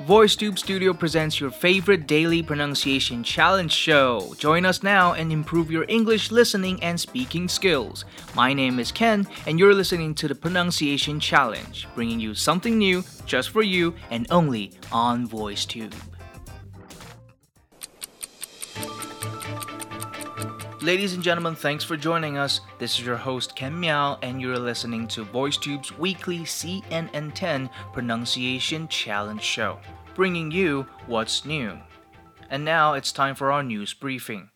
VoiceTube Studio presents your favorite daily pronunciation challenge show. Join us now and improve your English listening and speaking skills. My name is Ken, and you're listening to the Pronunciation Challenge, bringing you something new just for you and only on VoiceTube. Ladies and gentlemen, thanks for joining us. This is your host Ken Miao, and you're listening to VoiceTube's weekly CNN10 Pronunciation Challenge show, bringing you what's new. And now it's time for our news briefing.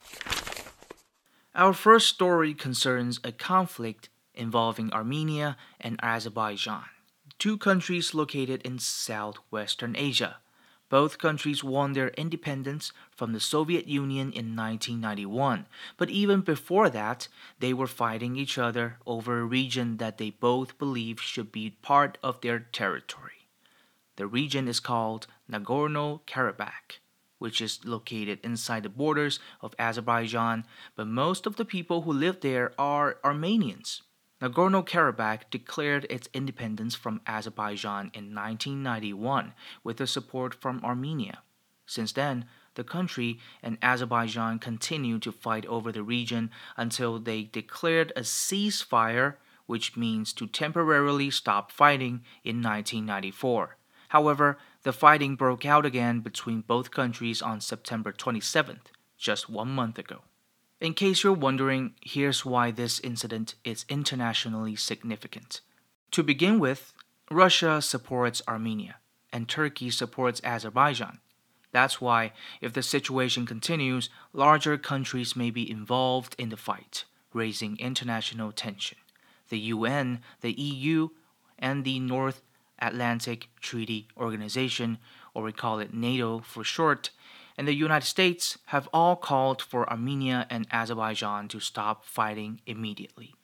Our first story concerns a conflict involving Armenia and Azerbaijan, two countries located in southwestern Asia. Both countries won their independence from the Soviet Union in 1991, but even before that, they were fighting each other over a region that they both believed should be part of their territory. The region is called Nagorno-Karabakh, which is located inside the borders of Azerbaijan, but most of the people who live there are Armenians. Nagorno-Karabakh declared its independence from Azerbaijan in 1991 with the support from Armenia. Since then, the country and Azerbaijan continued to fight over the region until they declared a ceasefire, which means to temporarily stop fighting, in 1994. However, the fighting broke out again between both countries on September 27th, just 1 month ago. In case you're wondering, here's why this incident is internationally significant. To begin with, Russia supports Armenia, and Turkey supports Azerbaijan. That's why, if the situation continues, larger countries may be involved in the fight, raising international tension. The UN, the EU, and the North Atlantic Treaty Organization, or we call it NATO for short, and the United States have all called for Armenia and Azerbaijan to stop fighting immediately.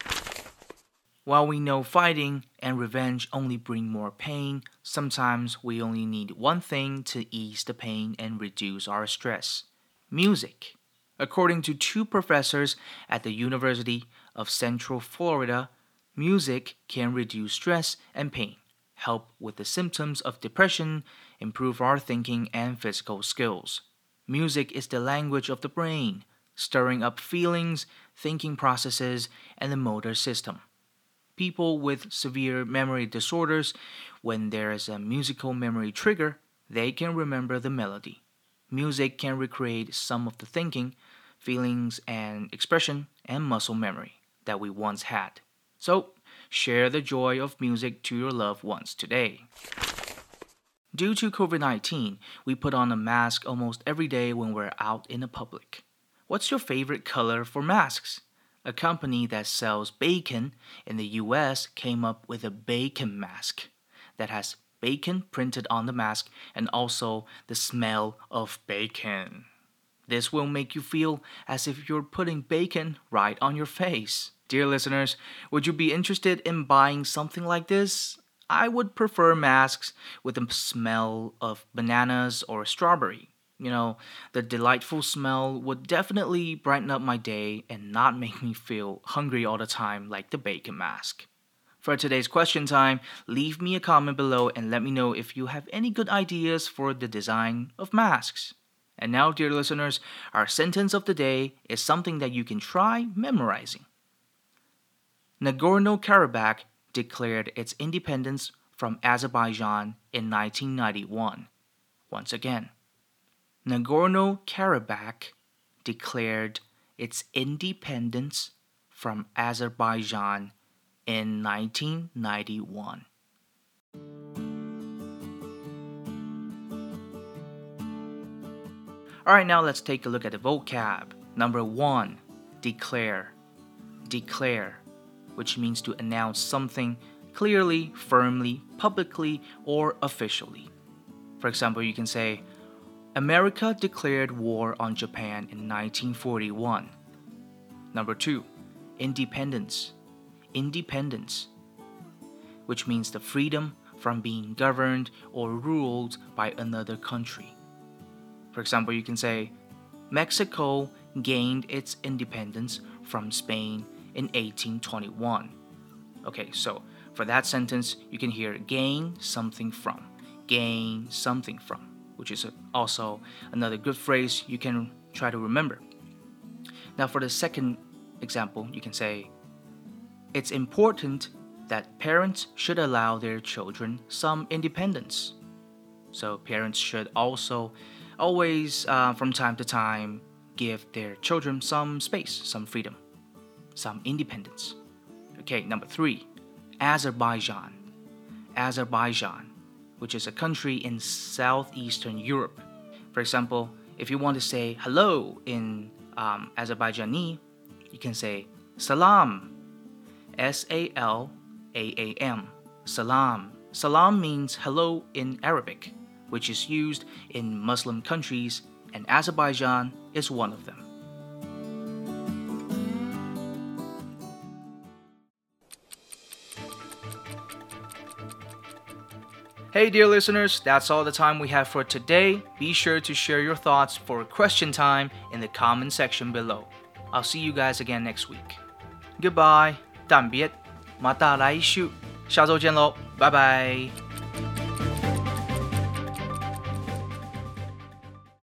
While we know fighting and revenge only bring more pain, sometimes we only need one thing to ease the pain and reduce our stress: music. According to two professors at the University of Central Florida, music can reduce stress and pain, help with the symptoms of depression, improve our thinking and physical skills. Music is the language of the brain, stirring up feelings, thinking processes, and the motor system. People with severe memory disorders, when there is a musical memory trigger, they can remember the melody. Music can recreate some of the thinking, feelings, and expression and muscle memory that we once had. So, share the joy of music to your loved ones today. Due to COVID-19, we put on a mask almost every day when we're out in the public. What's your favorite color for masks? A company that sells bacon in the US came up with a bacon mask that has bacon printed on the mask and also the smell of bacon. This will make you feel as if you're putting bacon right on your face. Dear listeners, would you be interested in buying something like this? I would prefer masks with the smell of bananas or strawberry. The delightful smell would definitely brighten up my day and not make me feel hungry all the time like the bacon mask. For today's question time, leave me a comment below and let me know if you have any good ideas for the design of masks. And now, dear listeners, our sentence of the day is something that you can try memorizing. Nagorno-Karabakh declared its independence from Azerbaijan in 1991. Once again, Nagorno-Karabakh declared its independence from Azerbaijan in 1991. Alright, now let's take a look at the vocab. Number 1, declare. Declare, which means to announce something clearly, firmly, publicly, or officially. For example, you can say, America declared war on Japan in 1941. Number 2, independence. Independence, which means the freedom from being governed or ruled by another country. For example, you can say, Mexico gained its independence from Spain in 1821. Okay, so for that sentence, you can hear gain something from. gain something from, which is also another good phrase you can try to remember. Now for the second example, you can say, it's important that parents should allow their children some independence. So parents should also always, from time to time, give their children some space, some freedom, some independence. Okay, number 3, Azerbaijan. Azerbaijan, which is a country in southeastern Europe. For example, if you want to say hello in Azerbaijani, you can say salam, S-A-L-A-A-M, salam. Salam means hello in Arabic, which is used in Muslim countries, and Azerbaijan is one of them. Hey dear listeners, that's all the time we have for today. Be sure to share your thoughts for question time in the comment section below. I'll see you guys again next week. Goodbye, 但别，马达来秀，下周见喽，拜拜。